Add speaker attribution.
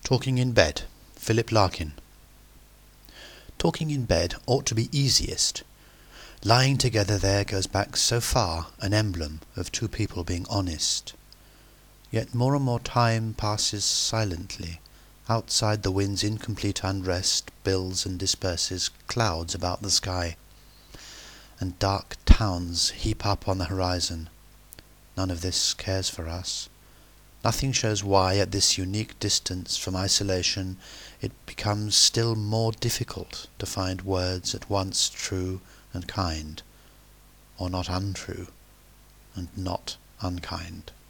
Speaker 1: Talking in Bed, Philip Larkin. Talking in bed ought to be easiest. Lying together there goes back so far, an emblem of two people being honest. Yet more and more time passes silently. Outside, the wind's incomplete unrest builds and disperses clouds about the sky, and dark towns heap up on the horizon. None of this cares for us. Nothing shows why, at this unique distance from isolation, it becomes still more difficult to find words at once true and kind, or not untrue and not unkind.